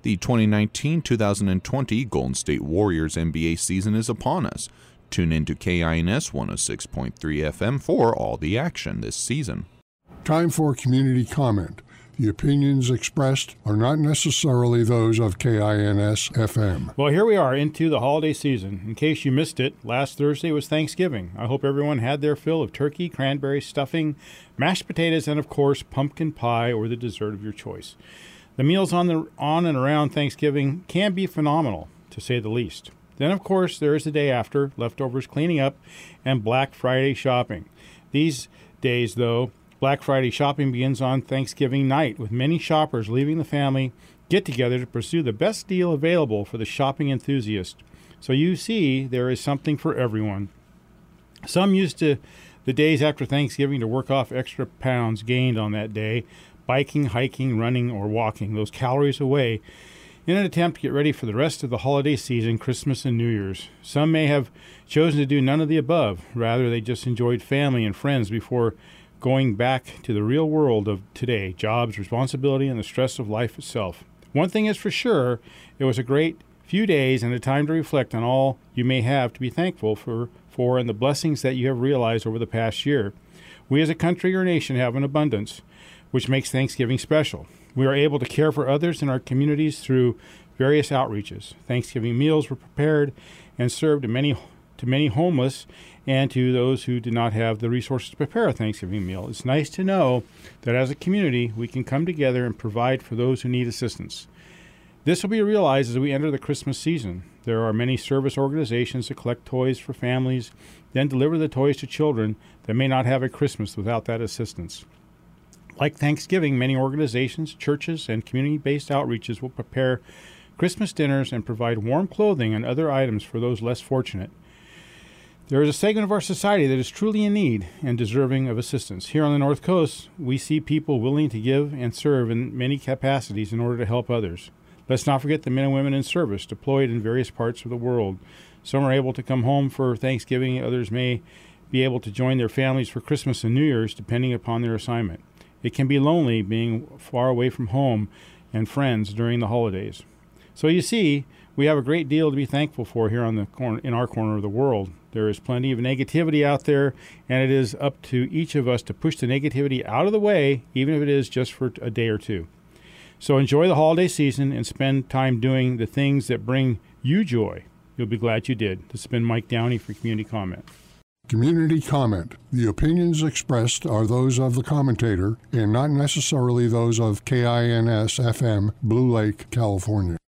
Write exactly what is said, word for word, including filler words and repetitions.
The twenty nineteen two thousand twenty Golden State Warriors N B A season is upon us. Tune in to K I N S one oh six point three F M for all the action this season. Time for community comment. The opinions expressed are not necessarily those of K I N S F M. Well, here we are into the holiday season. In case you missed it, last Thursday was Thanksgiving. I hope everyone had their fill of turkey, cranberry stuffing, mashed potatoes, and of course, pumpkin pie or the dessert of your choice. The meals on the on and around Thanksgiving can be phenomenal, to say the least. Then, of course, there is the day after, leftovers cleaning up, and Black Friday shopping. These days, though, Black Friday shopping begins on Thanksgiving night, with many shoppers leaving the family get-together to pursue the best deal available for the shopping enthusiast. So you see, there is something for everyone. Some used to the days after Thanksgiving to work off extra pounds gained on that day, biking, hiking, running, or walking those calories away in an attempt to get ready for the rest of the holiday season, Christmas and New Year's. Some may have chosen to do none of the above. Rather, they just enjoyed family and friends before going back to the real world of today, jobs, responsibility, and the stress of life itself. One thing is for sure, it was a great few days and a time to reflect on all you may have to be thankful for, for and the blessings that you have realized over the past year. We as a country or nation have an abundance, which makes Thanksgiving special. We are able to care for others in our communities through various outreaches. Thanksgiving meals were prepared and served to many to many homeless and to those who did not have the resources to prepare a Thanksgiving meal. It's nice to know that as a community, we can come together and provide for those who need assistance. This will be realized as we enter the Christmas season. There are many service organizations that collect toys for families, then deliver the toys to children that may not have a Christmas without that assistance. Like Thanksgiving, many organizations, churches, and community-based outreaches will prepare Christmas dinners and provide warm clothing and other items for those less fortunate. There is a segment of our society that is truly in need and deserving of assistance. Here on the North Coast, we see people willing to give and serve in many capacities in order to help others. Let's not forget the men and women in service deployed in various parts of the world. Some are able to come home for Thanksgiving. Others may be able to join their families for Christmas and New Year's, depending upon their assignment. It can be lonely being far away from home and friends during the holidays. So you see, we have a great deal to be thankful for here on the corner, in our corner of the world. There is plenty of negativity out there, and it is up to each of us to push the negativity out of the way, even if it is just for a day or two. So enjoy the holiday season and spend time doing the things that bring you joy. You'll be glad you did. This has been Mike Downey for Community Comment. Community comment. The opinions expressed are those of the commentator and not necessarily those of K I N S F M, Blue Lake, California.